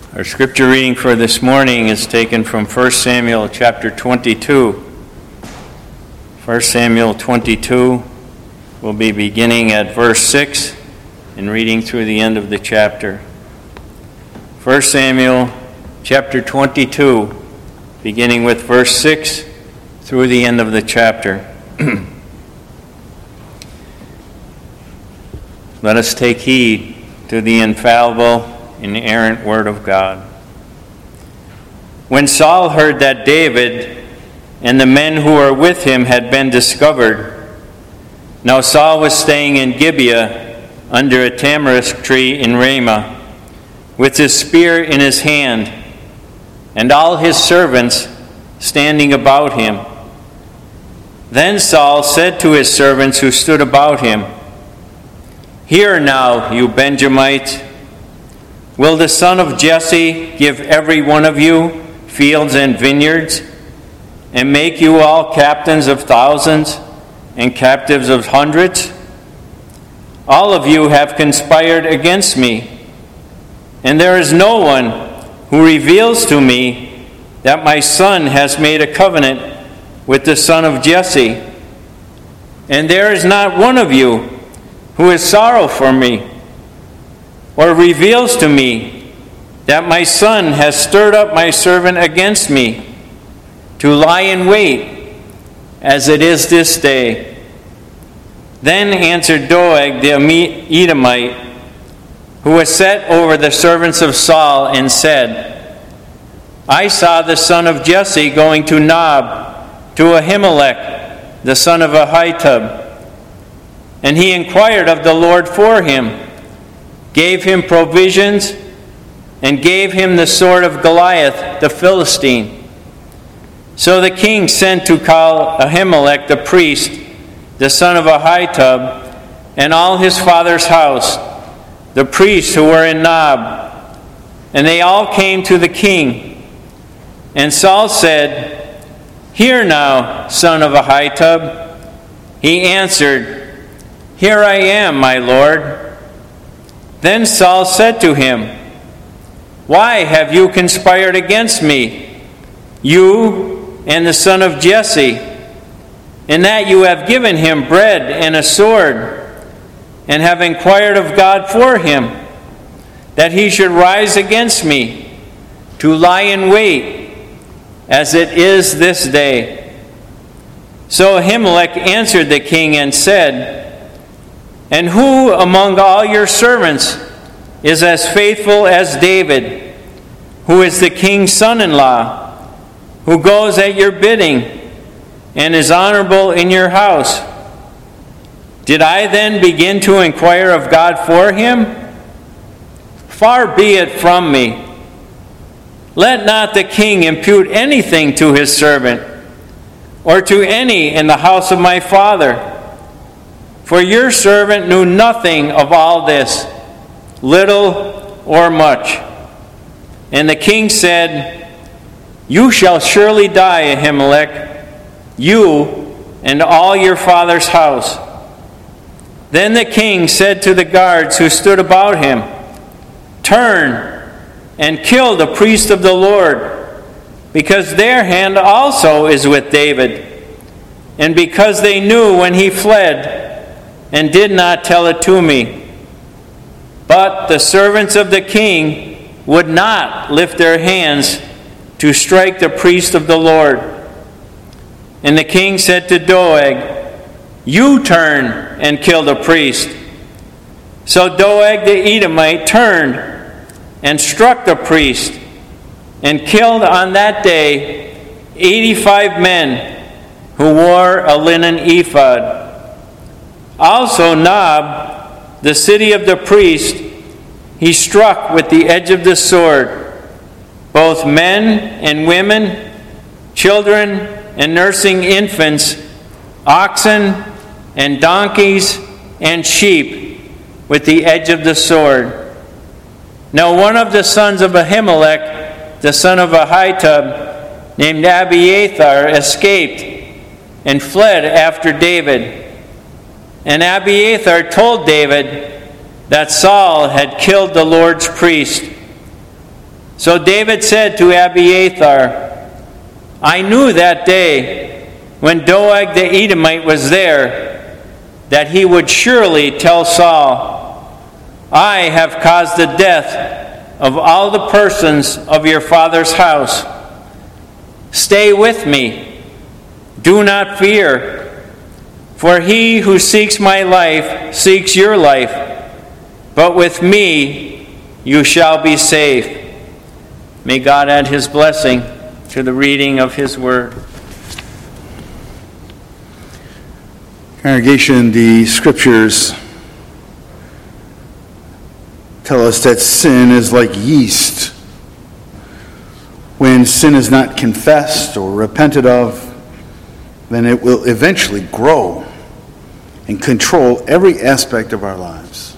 Our scripture reading for this morning is taken from 1 Samuel chapter 22. 1 Samuel 22 will be beginning at verse 6 and reading through the end of the chapter. 1 Samuel chapter 22, beginning with verse 6 through the end of the chapter. Let us take heed to the infallible, inerrant word of God. When Saul heard that David and the men who were with him had been discovered, now Saul was staying in Gibeah under a tamarisk tree in Ramah, with his spear in his hand, and all his servants standing about him. Then Saul said to his servants who stood about him, "Hear now, you Benjamites, will the son of Jesse give every one of you fields and vineyards, and make you all captains of thousands and captives of hundreds? All of you have conspired against me, and there is no one who reveals to me that my son has made a covenant with the son of Jesse. And there is not one of you who is sorrow for me, or reveals to me that my son has stirred up my servant against me, to lie in wait, as it is this day." Then answered Doeg the Edomite, who was set over the servants of Saul, and said, "I saw the son of Jesse going to Nob, to Ahimelech, the son of Ahitub, and he inquired of the Lord for him, gave him provisions, and gave him the sword of Goliath the Philistine. So the king sent to call Ahimelech the priest, the son of Ahitub, and all his father's house, the priests who were in Nob, and they all came to the king. And Saul said, 'Hear now, son of Ahitub.' He answered, 'Here I am, my lord.' Then Saul said to him, 'Why have you conspired against me, you and the son of Jesse, in that you have given him bread and a sword, and have inquired of God for him, that he should rise against me, to lie in wait, as it is this day?' So Ahimelech answered the king and said, 'And who among all your servants is as faithful as David, who is the king's son-in-law, who goes at your bidding and is honorable in your house? Did I then begin to inquire of God for him? Far be it from me. Let not the king impute anything to his servant, or to any in the house of my father. For your servant knew nothing of all this, little or much.' And the king said, 'You shall surely die, Ahimelech, you and all your father's house.' Then the king said to the guards who stood about him, 'Turn and kill the priest of the Lord, because their hand also is with David, and because they knew when he fled, and did not tell it to me.' But the servants of the king would not lift their hands to strike the priest of the Lord. And the king said to Doeg, 'You turn and kill the priest.' So Doeg the Edomite turned and struck the priest, and killed on that day 85 men who wore a linen ephod. Also Nob, the city of the priest, he struck with the edge of the sword, both men and women, children and nursing infants, oxen and donkeys and sheep, with the edge of the sword. Now one of the sons of Ahimelech, the son of Ahitub, named Abiathar, escaped and fled after David. And Abiathar told David that Saul had killed the Lord's priest. So David said to Abiathar, I knew that day when Doeg the Edomite was there that he would surely tell Saul, I have caused the death of all the persons of your father's house. Stay with me. Do not fear, for he who seeks my life seeks your life, but with me you shall be safe. May God add his blessing to the reading of his word. Congregation, the scriptures tell us that sin is like yeast. When sin is not confessed or repented of, then it will eventually grow and control every aspect of our lives.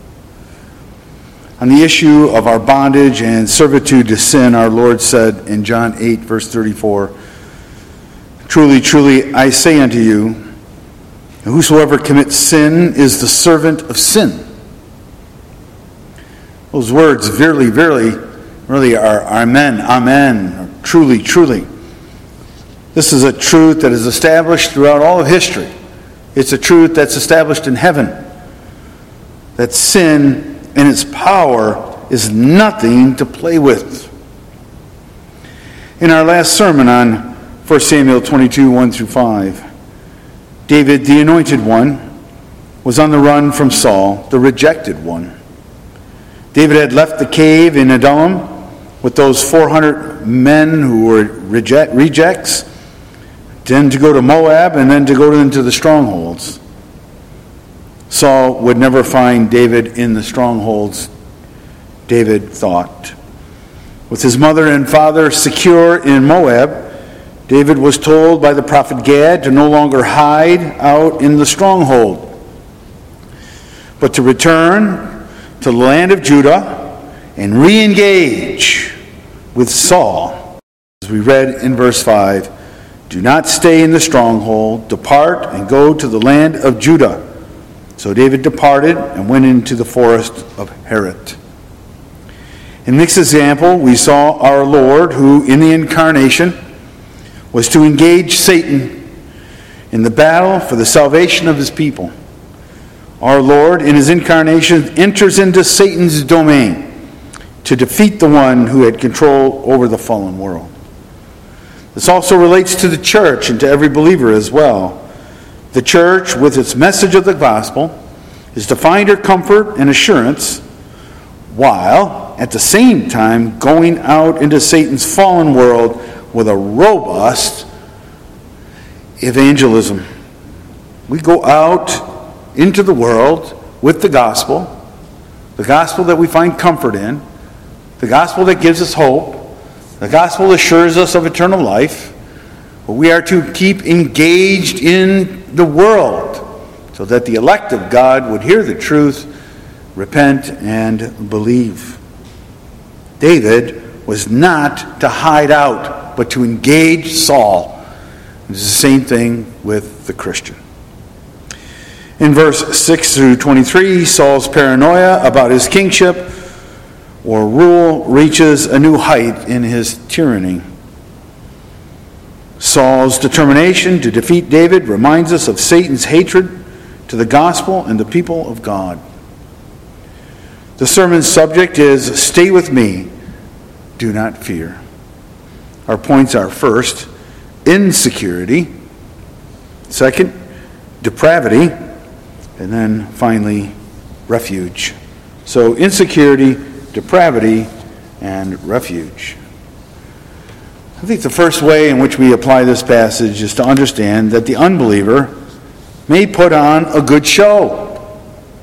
On the issue of our bondage and servitude to sin, our Lord said in John 8, verse 34, Truly, truly, I say unto you, whosoever commits sin is the servant of sin. Those words, verily, verily, really are amen, amen, or truly, truly. This is a truth that is established throughout all of history. It's a truth that's established in heaven. That sin and its power is nothing to play with. In our last sermon on 1 Samuel 22, 1 through 5, David, the anointed one, was on the run from Saul, the rejected one. David had left the cave in Adullam with those 400 men who were rejects, then to go to Moab, and then to go into the strongholds. Saul would never find David in the strongholds, David thought. With his mother and father secure in Moab, David was told by the prophet Gad to no longer hide out in the stronghold, but to return to the land of Judah and re-engage with Saul. As we read in verse 5, do not stay in the stronghold, depart and go to the land of Judah. So David departed and went into the forest of Heret. In this example, we saw our Lord, who in the incarnation was to engage Satan in the battle for the salvation of his people. Our Lord, in his incarnation, enters into Satan's domain to defeat the one who had control over the fallen world. This also relates to the church and to every believer as well. The church, with its message of the gospel, is to find her comfort and assurance while, at the same time, going out into Satan's fallen world with a robust evangelism. We go out into the world with the gospel that we find comfort in, the gospel that gives us hope, the gospel assures us of eternal life. But we are to keep engaged in the world so that the elect of God would hear the truth, repent, and believe. David was not to hide out, but to engage Saul. It's the same thing with the Christian. In verse 6 through 23, Saul's paranoia about his kingship or rule reaches a new height in his tyranny. Saul's determination to defeat David reminds us of Satan's hatred to the gospel and the people of God. The sermon's subject is, stay with me, do not fear. Our points are, first, insecurity, second, depravity, and then finally, refuge. So insecurity, depravity, and refuge. I think the first way in which we apply this passage is to understand that the unbeliever may put on a good show,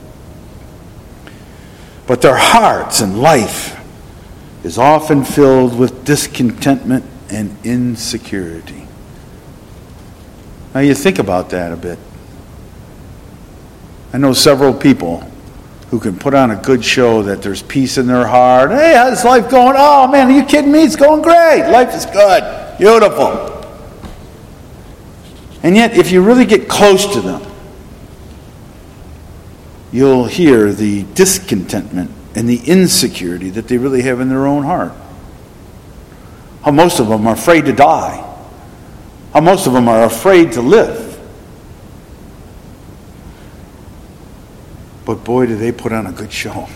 but their hearts and life is often filled with discontentment and insecurity. Now you think about that a bit. I know several people who can put on a good show that there's peace in their heart. Hey, how's life going? Oh man, are you kidding me? It's going great. Life is good. Beautiful. And yet, if you really get close to them, you'll hear the discontentment and the insecurity that they really have in their own heart. how most of them are afraid to die, how most of them are afraid to live. But boy, do they put on a good show.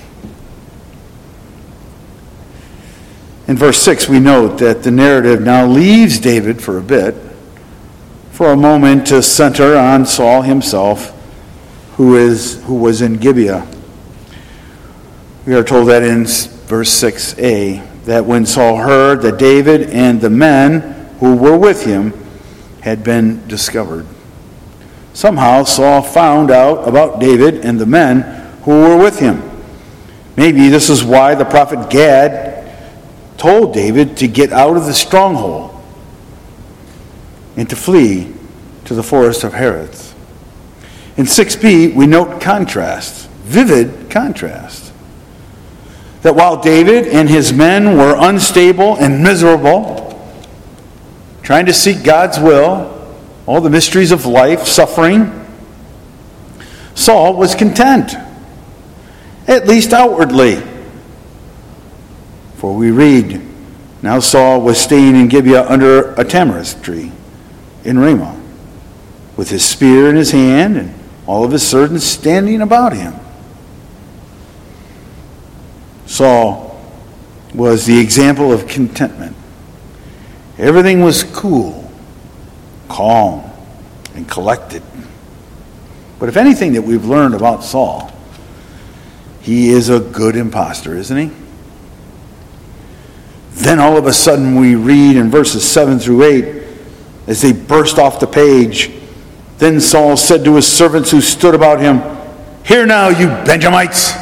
In verse 6, we note that the narrative now leaves David for a bit, for a moment to center on Saul himself, who was in Gibeah. We are told that in verse 6a, that when Saul heard that David and the men who were with him had been discovered. Somehow Saul found out about David and the men who were with him. Maybe this is why the prophet Gad told David to get out of the stronghold and to flee to the forest of Hereth. In 6b, we note contrast, vivid contrast. That while David and his men were unstable and miserable, trying to seek God's will, all the mysteries of life, suffering, Saul was content, at least outwardly. For we read, now Saul was staying in Gibeah under a tamarisk tree in Ramah, with his spear in his hand and all of his servants standing about him. Saul was the example of contentment. Everything was cool, calm, and collected. But if anything that we've learned about Saul, he is a good imposter, isn't he? Then all of a sudden we read in verses 7 through 8, as they burst off the page, then Saul said to his servants who stood about him, "Hear now, you Benjamites."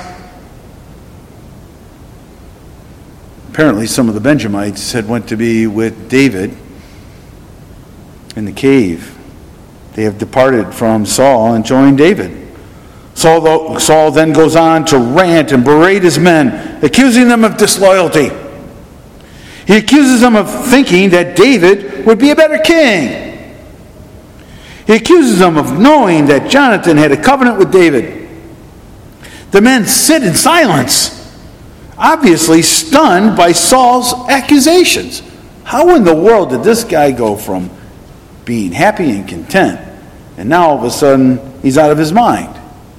Apparently some of the Benjamites had went to be with David in the cave. They have departed from Saul and joined David. Saul then goes on to rant and berate his men, accusing them of disloyalty. He accuses them of thinking that David would be a better king. He accuses them of knowing that Jonathan had a covenant with David. The men sit in silence, obviously stunned by Saul's accusations. How in the world did this guy go from being happy and content, and now all of a sudden he's out of his mind?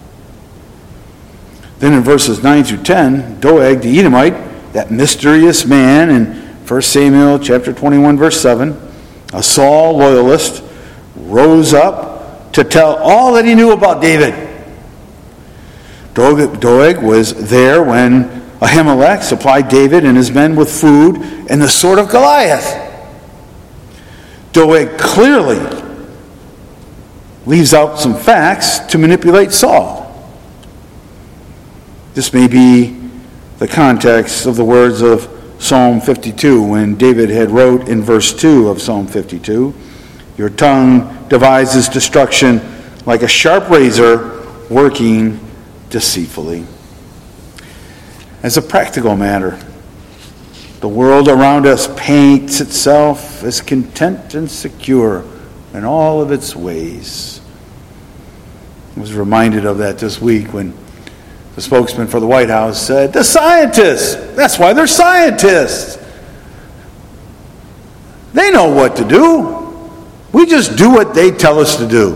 Then in verses 9 through 10, Doeg the Edomite, that mysterious man in 1 Samuel chapter 21, verse 7, a Saul loyalist, rose up to tell all that he knew about David. Doeg was there when Ahimelech supplied David and his men with food and the sword of Goliath. Doeg clearly leaves out some facts to manipulate Saul. This may be the context of the words of Psalm 52, when David had wrote in verse 2 of Psalm 52, "Your tongue devises destruction like a sharp razor working deceitfully." As a practical matter, the world around us paints itself as content and secure in all of its ways. I was reminded of that this week when the spokesman for the White House said, "The scientists, that's why they're scientists. They know what to do. We just do what they tell us to do."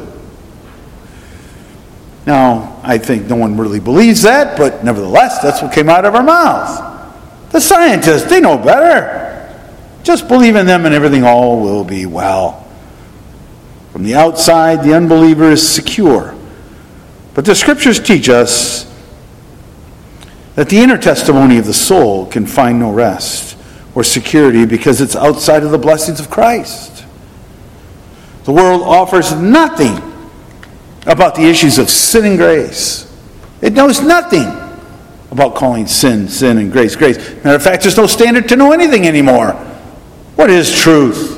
Now, I think no one really believes that, but nevertheless, that's what came out of our mouth. The scientists, they know better. Just believe in them and everything all will be well. From the outside, the unbeliever is secure. But the scriptures teach us that the inner testimony of the soul can find no rest or security because it's outside of the blessings of Christ. The world offers nothing about the issues of sin and grace. It knows nothing about calling sin, sin, and grace, grace. Matter of fact, there's no standard to know anything anymore. What is truth?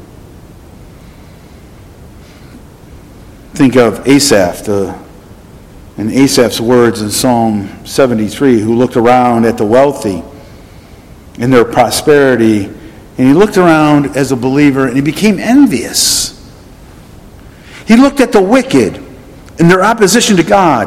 Think of Asaph, and Asaph's words in Psalm 73, who looked around at the wealthy in their prosperity, and he looked around as a believer and he became envious. He looked at the wicked in their opposition to God,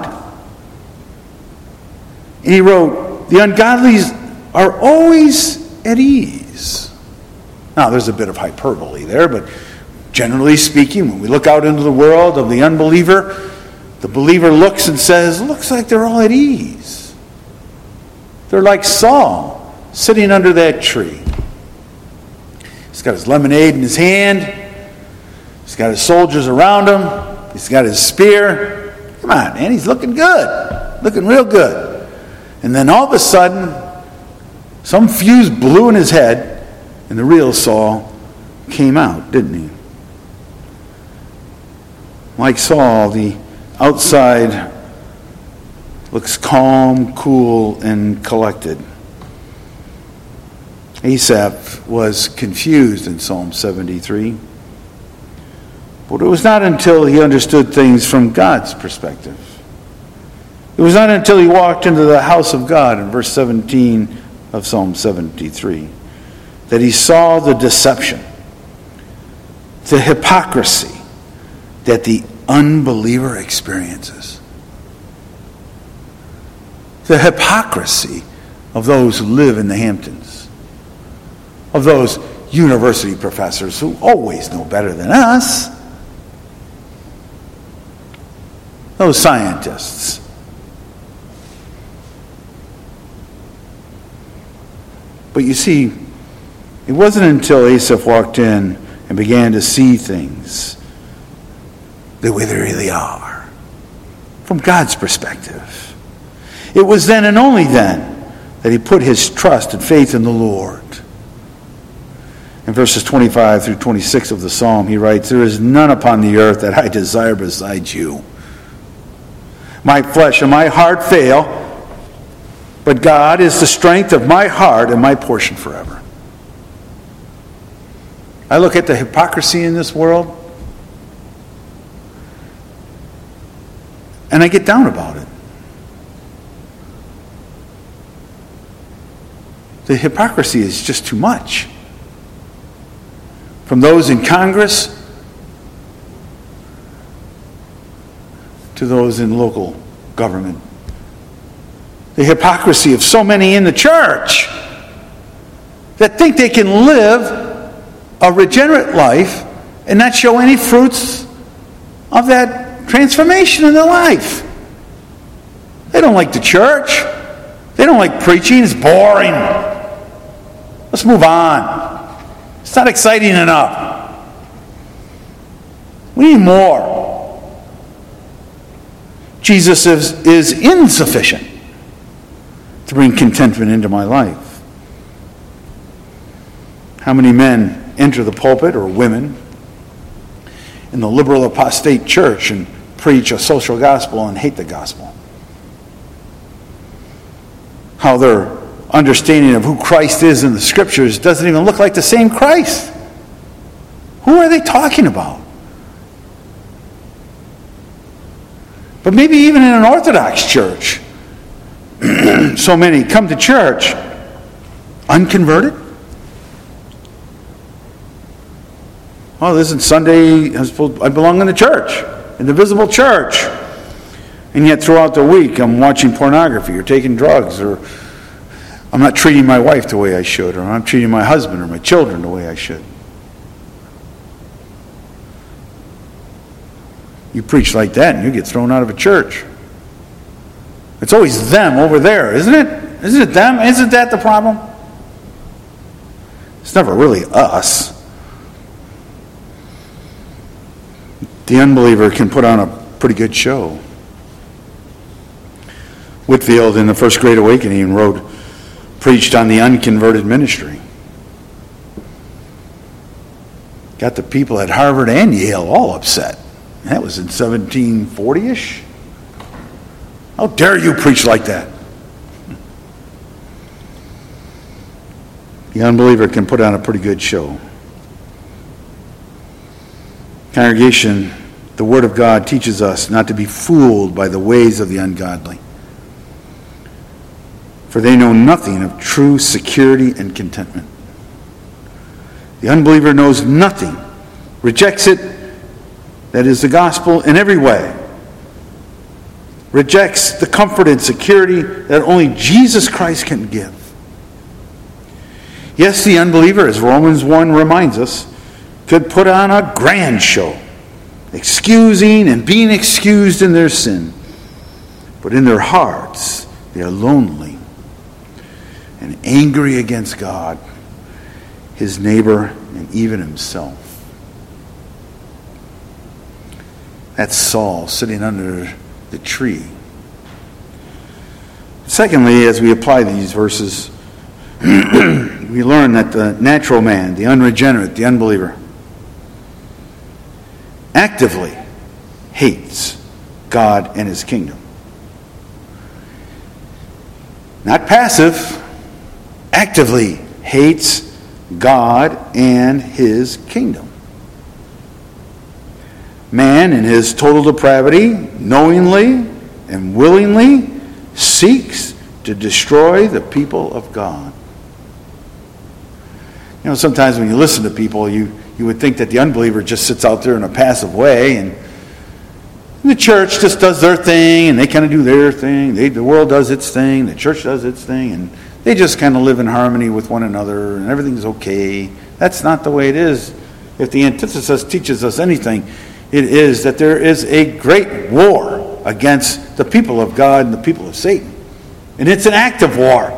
and he wrote, "The ungodly are always at ease." Now, there's a bit of hyperbole there, but generally speaking, when we look out into the world of the unbeliever, the believer looks and says, looks like they're all at ease. They're like Saul, sitting under that tree. He's got his lemonade in his hand. He's got his soldiers around him. He's got his spear. Come on, man, he's looking good. Looking real good. And then all of a sudden, some fuse blew in his head, and the real Saul came out, didn't he? Like Saul, the outside looks calm, cool, and collected. Asaph was confused in Psalm 73. But it was not until he understood things from God's perspective. It was not until he walked into the house of God in verse 17 of Psalm 73 that he saw the deception, the hypocrisy that the unbeliever experiences. The hypocrisy of those who live in the Hamptons, of those university professors who always know better than us, those scientists. But you see, it wasn't until Asaph walked in and began to see things the way they really are, from God's perspective. It was then and only then that he put his trust and faith in the Lord. In verses 25 through 26 of the psalm, he writes, "There is none upon the earth that I desire besides you. My flesh and my heart fail, but God is the strength of my heart and my portion forever." I look at the hypocrisy in this world, and I get down about it. The hypocrisy is just too much. From those in Congress to those in local government. The hypocrisy of so many in the church that think they can live a regenerate life and not show any fruits of that transformation in their life. They don't like the church. They don't like preaching. It's boring. Let's move on. It's not exciting enough. We need more. Jesus is insufficient to bring contentment into my life. How many men enter the pulpit, or women, in the liberal apostate church and preach a social gospel and hate the gospel? How their understanding of who Christ is in the scriptures doesn't even look like the same Christ. Who are they talking about? But maybe even in an Orthodox church, so many come to church unconverted. Oh, this is Sunday, I belong in the church, in the visible church. And yet throughout the week I'm watching pornography or taking drugs, or I'm not treating my wife the way I should, or I'm not treating my husband or my children the way I should. You preach like that and you get thrown out of a church. It's always them over there, isn't it? Isn't it them? Isn't that the problem? It's never really us. The unbeliever can put on a pretty good show. Whitefield, in the First Great Awakening, preached on the unconverted ministry. Got the people at Harvard and Yale all upset. That was in 1740-ish. How dare you preach like that? The unbeliever can put on a pretty good show. Congregation, the Word of God teaches us not to be fooled by the ways of the ungodly, for they know nothing of true security and contentment. The unbeliever knows nothing, rejects it, that is the gospel, in every way, rejects the comfort and security that only Jesus Christ can give. Yes, the unbeliever, as Romans 1 reminds us, could put on a grand show, excusing and being excused in their sin. But in their hearts, they are lonely and angry against God, his neighbor, and even himself. That's Saul sitting under the tree. Secondly, as we apply these verses, we learn that the natural man, the unregenerate, the unbeliever, actively hates God and his kingdom. Not passive, actively hates God and his kingdom. Man, in his total depravity, knowingly and willingly seeks to destroy the people of God. You know, sometimes when you listen to people, you would think that the unbeliever just sits out there in a passive way, and the church just does their thing, and they kind of do their thing. The world does its thing, the church does its thing, and they just kind of live in harmony with one another, and everything's okay. That's not the way it is. If the antithesis teaches us anything, it is that there is a great war against the people of God and the people of Satan. And it's an active war.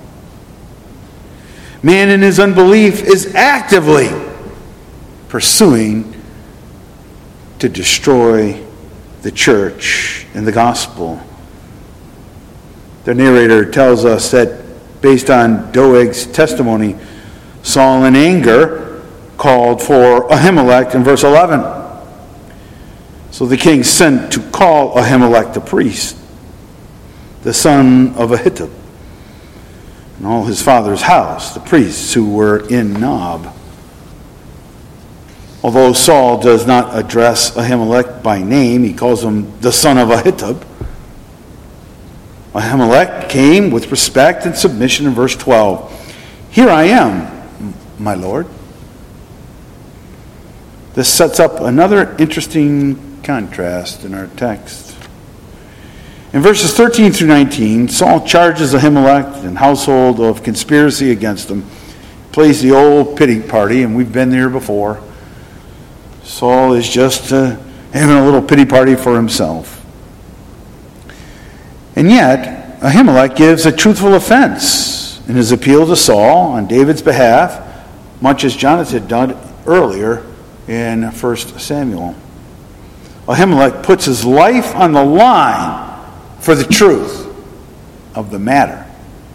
Man in his unbelief is actively pursuing to destroy the church and the gospel. The narrator tells us that based on Doeg's testimony, Saul in anger called for Ahimelech in verse 11. So the king sent to call Ahimelech the priest, the son of Ahitub, and all his father's house, the priests who were in Nob. Although Saul does not address Ahimelech by name, he calls him the son of Ahitub. Ahimelech came with respect and submission in verse 12. Here I am, my lord. This sets up another interesting contrast in our text. In verses 13 through 19, Saul charges Ahimelech and household of conspiracy against him. Plays the old pity party, and we've been there before. Saul is just having a little pity party for himself. And yet, Ahimelech gives a truthful offense in his appeal to Saul on David's behalf, much as Jonathan had done earlier in 1 Samuel. Ahimelech puts his life on the line for the truth of the matter.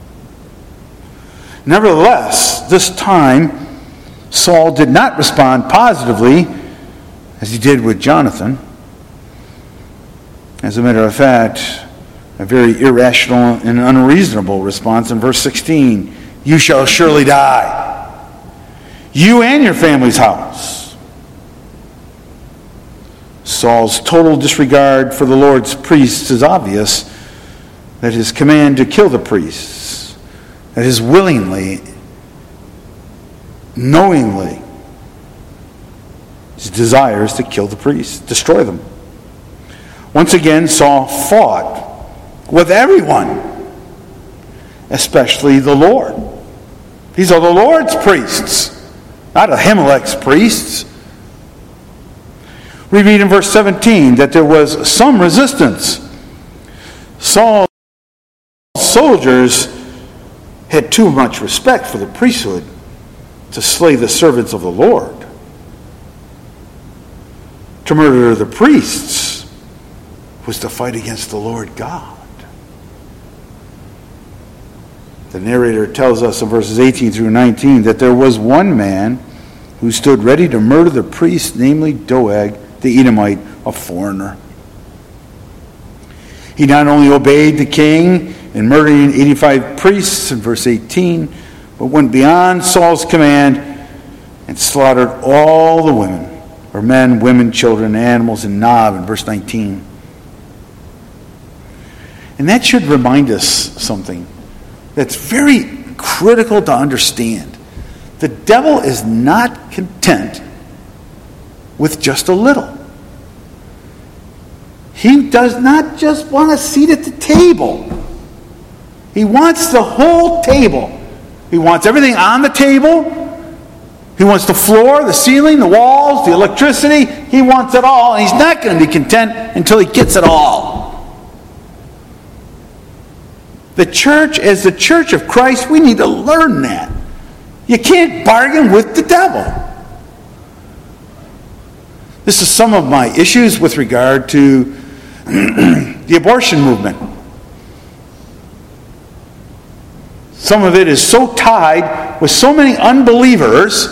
Nevertheless, this time, Saul did not respond positively as he did with Jonathan. As a matter of fact, a very irrational and unreasonable response in verse 16. You shall surely die, you and your family's house. Saul's total disregard for the Lord's priests is obvious, that his command to kill the priests, that his willingly, knowingly, his desires to kill the priests, destroy them. Once again, Saul fought with everyone, especially the Lord. These are the Lord's priests, not Ahimelech's priests. We read in verse 17 that there was some resistance. Saul's soldiers had too much respect for the priesthood to slay the servants of the Lord. To murder the priests was to fight against the Lord God. The narrator tells us in verses 18 through 19 that there was one man who stood ready to murder the priest, namely Doeg, the Edomite, a foreigner. He not only obeyed the king in murdering 85 priests in verse 18, but went beyond Saul's command and slaughtered all the women, or men, women, children, animals in Nob in verse 19. And that should remind us something that's very critical to understand. The devil is not content with just a little. He does not just want a seat at the table. He wants the whole table. He wants everything on the table. He wants the floor, the ceiling, the walls, the electricity. He wants it all, and he's not going to be content until he gets it all. The church, as the church of Christ, we need to learn that. You can't bargain with the devil. This is some of my issues with regard to the abortion movement. Some of it is so tied with so many unbelievers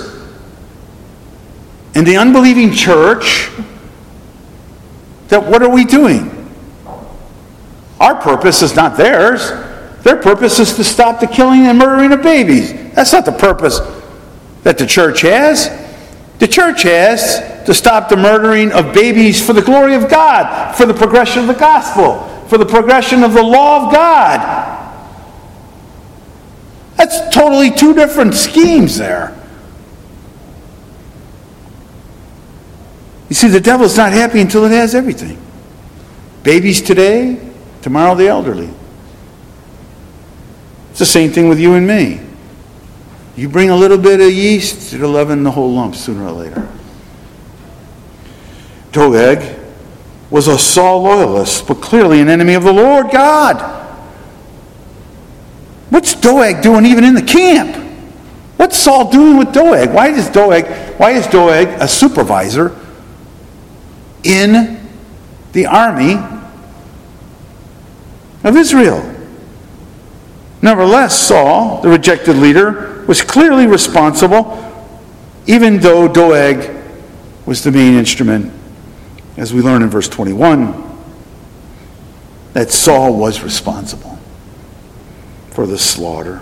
in the unbelieving church that what are we doing? Our purpose is not theirs. Their purpose is to stop the killing and murdering of babies. That's not the purpose that the church has. The church has to stop the murdering of babies for the glory of God, for the progression of the gospel, for the progression of the law of God. That's totally two different schemes there. You see, the devil's not happy until it has everything. Babies today, tomorrow the elderly. It's the same thing with you and me. You bring a little bit of yeast, it'll leaven the whole lump sooner or later. Doeg was a Saul loyalist, but clearly an enemy of the Lord God. What's Doeg doing even in the camp? What's Saul doing with Doeg? Why is Doeg a supervisor in the army of Israel? Nevertheless, Saul, the rejected leader, was clearly responsible, even though Doeg was the main instrument, as we learn in verse 21, that Saul was responsible for the slaughter.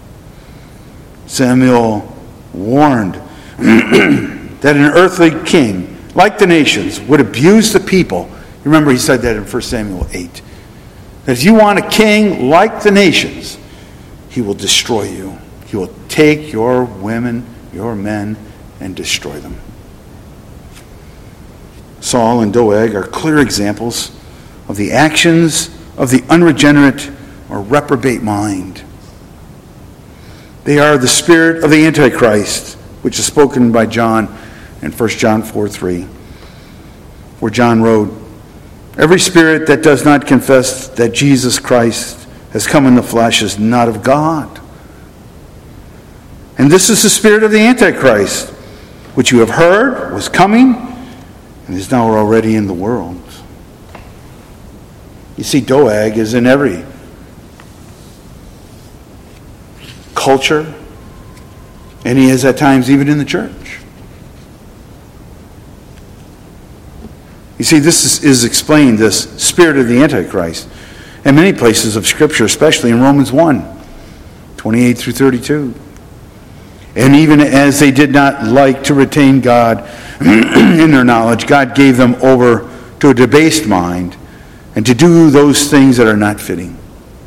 Samuel warned that an earthly king, like the nations, would abuse the people. Remember, he said that in 1 Samuel 8. That if you want a king like the nations, he will destroy you. He will take your women, your men, and destroy them. Saul and Doeg are clear examples of the actions of the unregenerate or reprobate mind. They are the spirit of the Antichrist, which is spoken by John in 1 John 4:3, where John wrote, "Every spirit that does not confess that Jesus Christ has come in the flesh is not of God. And this is the spirit of the Antichrist, which you have heard was coming and is now already in the world." You see, Doeg is in every culture, and he is at times even in the church. You see, this is explained, this spirit of the Antichrist, in many places of Scripture, especially in Romans 1:28 through 32. And even as they did not like to retain God in their knowledge, God gave them over to a debased mind and to do those things that are not fitting.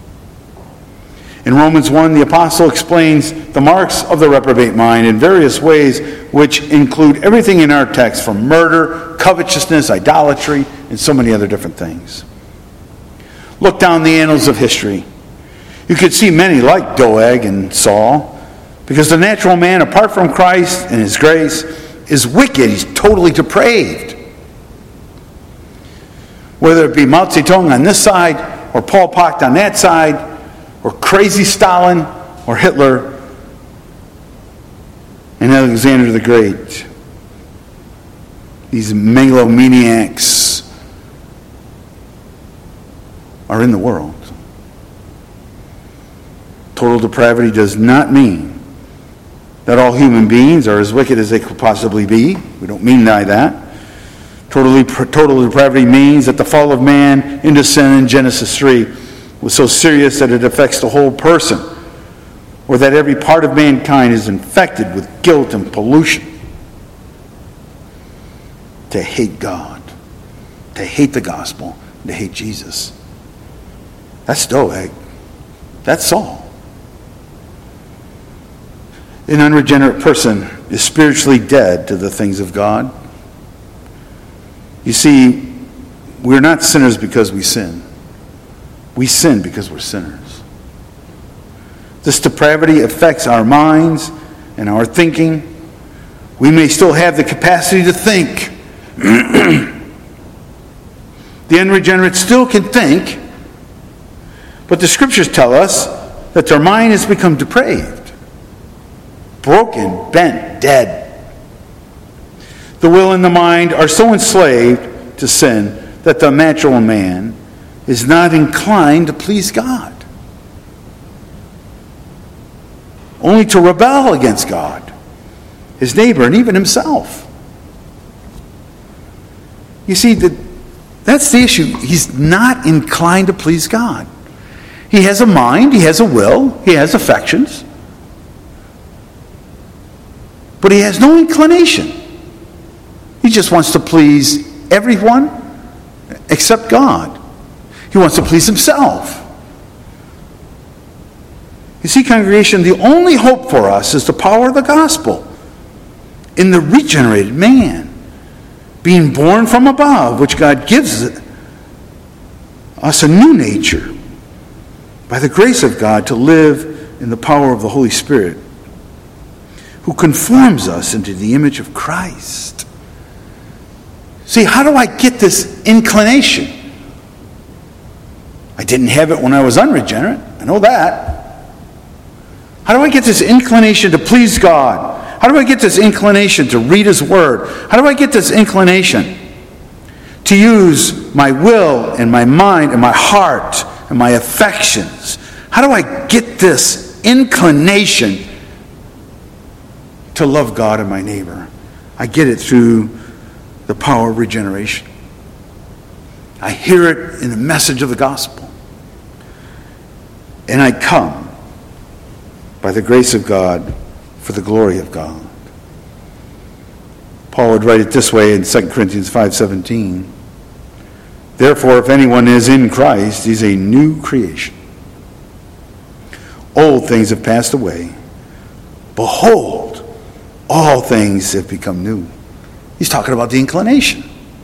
In Romans 1, the apostle explains the marks of the reprobate mind in various ways, which include everything in our text, from murder, covetousness, idolatry, and so many other different things. Look down the annals of history. You could see many like Doeg and Saul, because the natural man, apart from Christ and his grace, is wicked. He's totally depraved. Whether it be Mao Zedong on this side, or Pol Pot on that side, or crazy Stalin, or Hitler, and Alexander the Great. These megalomaniacs are in the world. Total depravity does not mean that all human beings are as wicked as they could possibly be. We don't mean that. Total depravity means that the fall of man into sin in Genesis 3 was so serious that it affects the whole person, or that every part of mankind is infected with guilt and pollution. To hate God, to hate the gospel, to hate Jesus. That's Doeg. That's Saul. An unregenerate person is spiritually dead to the things of God. You see, we're not sinners because we sin. We sin because we're sinners. This depravity affects our minds and our thinking. We may still have the capacity to think. The unregenerate still can think, but the Scriptures tell us that their mind has become depraved, broken, bent, dead. The will and the mind are so enslaved to sin that the natural man is not inclined to please God, only to rebel against God, his neighbor, and even himself. You see, that's the issue. He's not inclined to please God. He has a mind, he has a will, he has affections, but he has no inclination. He just wants to please everyone except God. He wants to please himself. You see, congregation, the only hope for us is the power of the gospel in the regenerated man, being born from above, which God gives us a new nature by the grace of God to live in the power of the Holy Spirit, who conforms us into the image of Christ. See, how do I get this inclination? I didn't have it when I was unregenerate. I know that. How do I get this inclination to please God? How do I get this inclination to read His Word? How do I get this inclination to use my will and my mind and my heart and my affections? How do I get this inclination to love God and my neighbor? I get it through the power of regeneration. I hear it in the message of the gospel. And I come by the grace of God for the glory of God. Paul would write it this way in 2 Corinthians 5:17. Therefore, if anyone is in Christ, he's a new creation. Old things have passed away. Behold, all things have become new. He's talking about the inclination.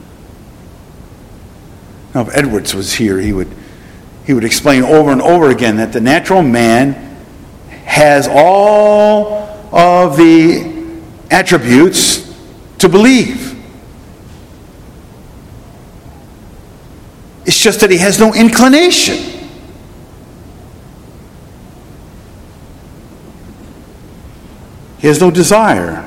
Now, if Edwards was here, he would explain over and over again that the natural man has all of the attributes to believe. It's just that he has no inclination. He has no desire.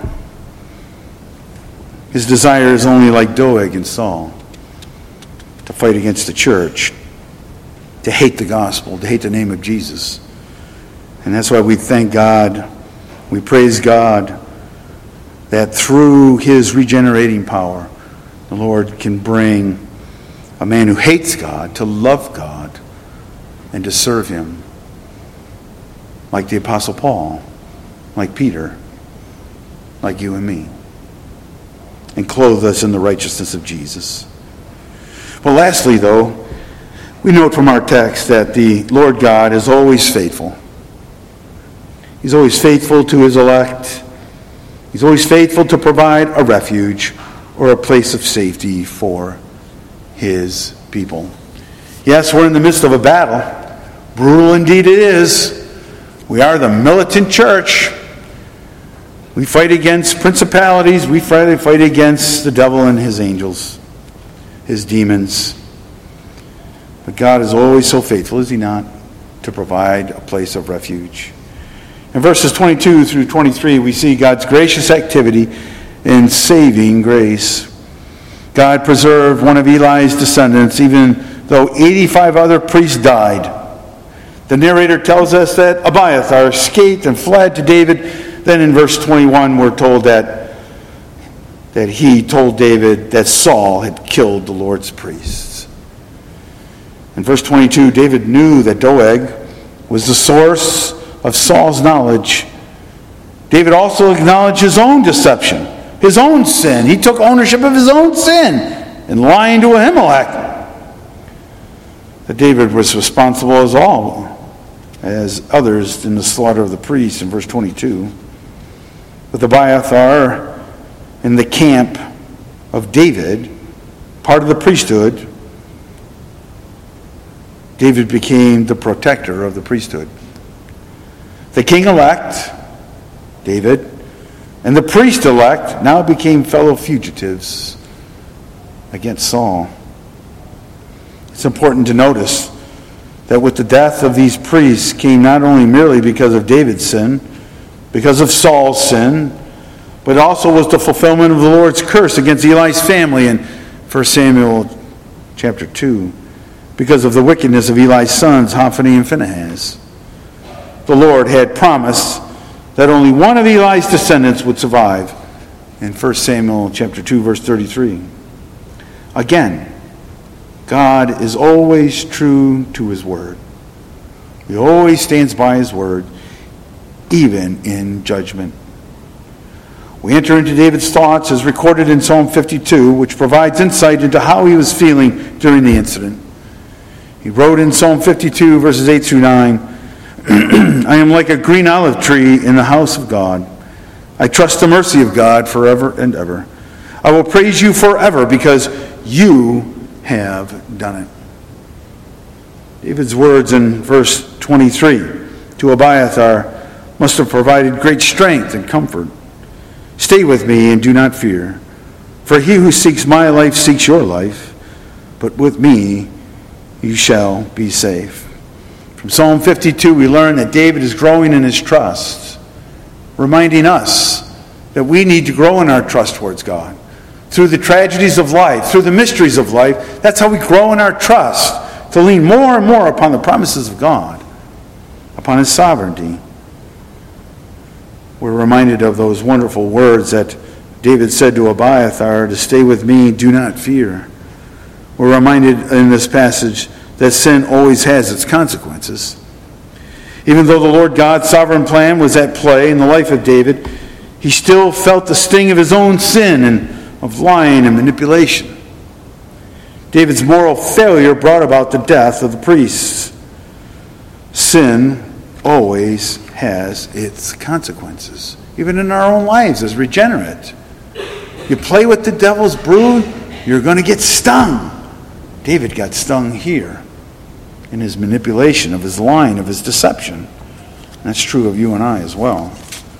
His desire is only like Doeg and Saul, to fight against the church, to hate the gospel, to hate the name of Jesus. And that's why we thank God, we praise God, that through His regenerating power, the Lord can bring a man who hates God to love God and to serve Him, like the Apostle Paul, like Peter, like you and me, and clothe us in the righteousness of Jesus. Well, lastly, though, we note from our text that the Lord God is always faithful. He's always faithful to His elect. He's always faithful to provide a refuge or a place of safety for His people. Yes, we're in the midst of a battle. Brutal indeed it is. We are the militant church. We fight against principalities. We fight against the devil and his angels, his demons. But God is always so faithful, is He not, to provide a place of refuge. In verses 22 through 23, we see God's gracious activity in saving grace. God preserved one of Eli's descendants, even though 85 other priests died. The narrator tells us that Abiathar escaped and fled to David. Then in verse 21, we're told that he told David that Saul had killed the Lord's priests. In verse 22, David knew that Doeg was the source of Saul's knowledge. David also acknowledged his own deception, his own sin. He took ownership of his own sin in lying to Ahimelech. That David was responsible as others in the slaughter of the priests in verse 22. With Abiathar in the camp of David, part of the priesthood, David became the protector of the priesthood. The king-elect, David, and the priest-elect now became fellow fugitives against Saul. It's important to notice that with the death of these priests came not only merely because of David's sin, because of Saul's sin, but also was the fulfillment of the Lord's curse against Eli's family in 1 Samuel chapter 2, because of the wickedness of Eli's sons, Hophni and Phinehas. The Lord had promised that only one of Eli's descendants would survive in 1 Samuel chapter 2, verse 33. Again, God is always true to his word. He always stands by his word, even in judgment. We enter into David's thoughts as recorded in Psalm 52, which provides insight into how he was feeling during the incident. He wrote in Psalm 52, verses 8 through 9, I am like a green olive tree in the house of God. I trust the mercy of God forever and ever. I will praise you forever because you have done it. David's words in verse 23 to Abiathar must have provided great strength and comfort. Stay with me and do not fear, for he who seeks my life seeks your life, but with me you shall be safe. From Psalm 52 we learn that David is growing in his trust, reminding us that we need to grow in our trust towards God. Through the tragedies of life, through the mysteries of life, that's how we grow in our trust, to lean more and more upon the promises of God, upon his sovereignty. We're reminded of those wonderful words that David said to Abiathar, to stay with me, do not fear. We're reminded in this passage that sin always has its consequences. Even though the Lord God's sovereign plan was at play in the life of David, he still felt the sting of his own sin and of lying and manipulation. David's moral failure brought about the death of the priests. Sin always has its consequences, even in our own lives as regenerate. You play with the devil's brood, you're going to get stung. David got stung here in his manipulation, of his lying, of his deception. That's true of you and I as well.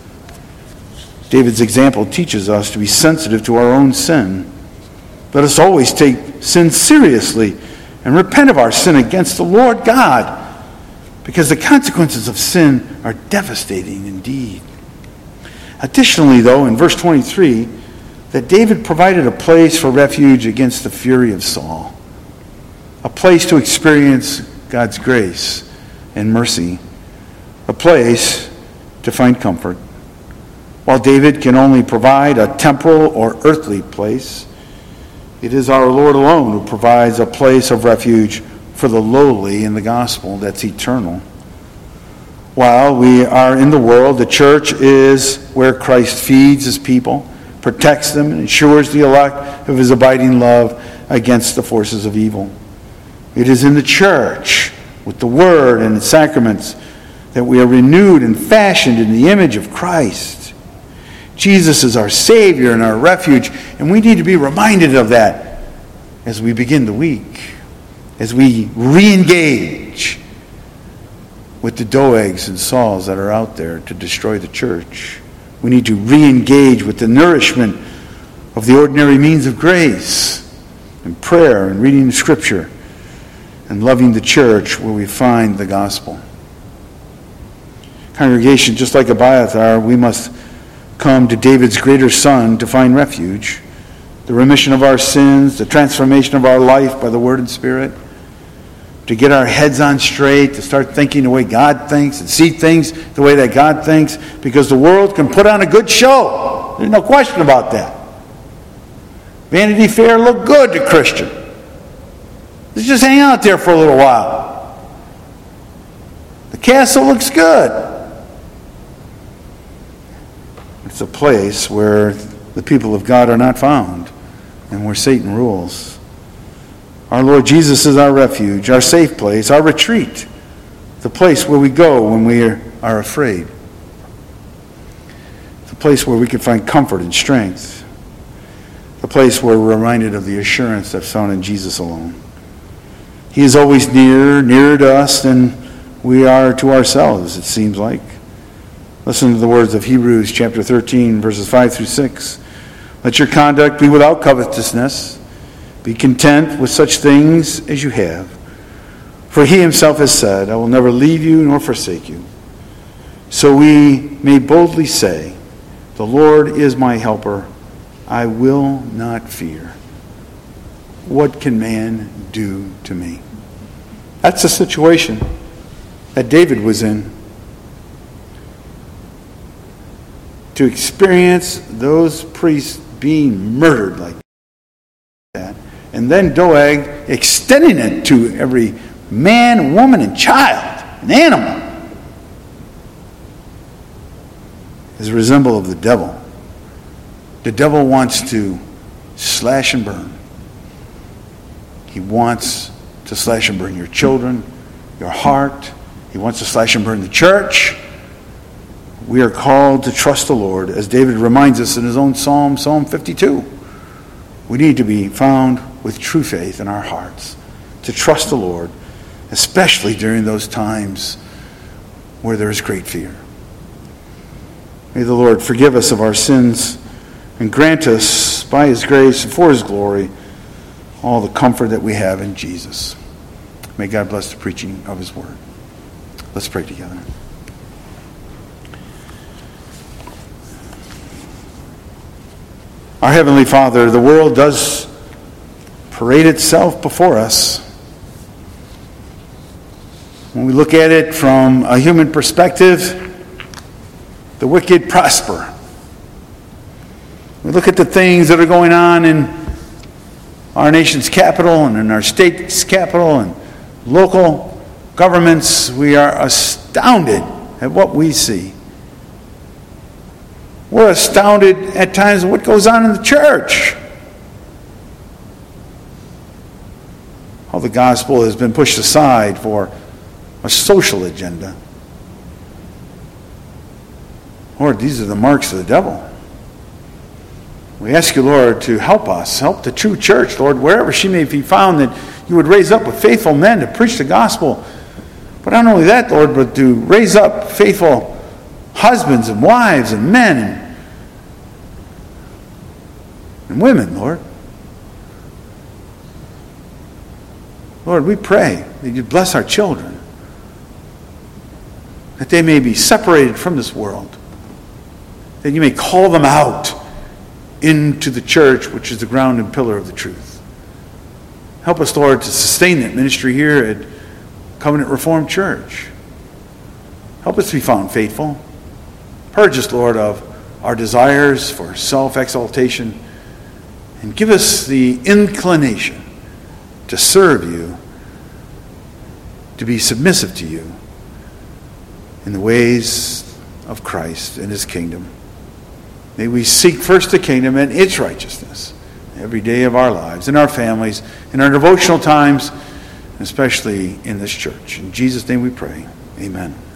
David's example teaches us to be sensitive to our own sin. Let us always take sin seriously and repent of our sin against the Lord God, because the consequences of sin are devastating indeed. Additionally, though, in verse 23, that David provided a place for refuge against the fury of Saul, a place to experience God's grace and mercy, a place to find comfort. While David can only provide a temporal or earthly place, it is our Lord alone who provides a place of refuge for the lowly in the gospel that's eternal. While we are in the world, the church is where Christ feeds his people, protects them, and ensures the elect of his abiding love against the forces of evil. It is in the church, with the word and its sacraments, that we are renewed and fashioned in the image of Christ. Jesus is our Savior and our refuge, and we need to be reminded of that as we begin the week, as we re-engage with the Doegs and Sauls that are out there to destroy the church. We need to re-engage with the nourishment of the ordinary means of grace and prayer and reading the Scripture and loving the church where we find the gospel. Congregation, just like Abiathar, we must come to David's greater Son to find refuge, the remission of our sins, the transformation of our life by the Word and Spirit, to get our heads on straight, to start thinking the way God thinks and see things the way that God thinks, because the world can put on a good show. There's no question about that. Vanity Fair looked good to Christian. Let's just hang out there for a little while. The castle looks good. It's a place where the people of God are not found and where Satan rules. Our Lord Jesus is our refuge, our safe place, our retreat, the place where we go when we are afraid, the place where we can find comfort and strength, the place where we're reminded of the assurance that's found in Jesus alone. He is always nearer to us than we are to ourselves, it seems like. Listen to the words of Hebrews chapter 13, verses 5 through 6. Let your conduct be without covetousness. Be content with such things as you have. For he himself has said, I will never leave you nor forsake you. So we may boldly say, the Lord is my helper. I will not fear. What can man do to me? That's the situation that David was in. To experience those priests being murdered like that, and then Doeg extending it to every man, woman, and child, an animal, is a resemblance of the devil. The devil wants to slash and burn. He wants to slash and burn your children, your heart. He wants to slash and burn the church. We are called to trust the Lord, as David reminds us in his own psalm, Psalm 52. We need to be found with true faith in our hearts, to trust the Lord, especially during those times where there is great fear. May the Lord forgive us of our sins and grant us, by his grace and for his glory, all the comfort that we have in Jesus. May God bless the preaching of his word. Let's pray together. Our Heavenly Father, the world does parade itself before us. When we look at it from a human perspective, the wicked prosper. We look at the things that are going on in our nation's capital and in our state's capital and local governments. We are astounded at what we see. We're astounded at times at what goes on in the church. How the gospel has been pushed aside for a social agenda. Lord, these are the marks of the devil. We ask you, Lord, to help us, help the true church, Lord, wherever she may be found, that you would raise up faithful men to preach the gospel. But not only that, Lord, but to raise up faithful husbands and wives and men and women, Lord. Lord, we pray that you bless our children, that they may be separated from this world, that you may call them out into the church, which is the ground and pillar of the truth. Help us, Lord, to sustain that ministry here at Covenant Reformed Church. Help us to be found faithful. Purge us, Lord, of our desires for self-exaltation, and give us the inclination to serve you, to be submissive to you in the ways of Christ and his kingdom. May we seek first the kingdom and its righteousness every day of our lives, in our families, in our devotional times, especially in this church. In Jesus' name we pray. Amen.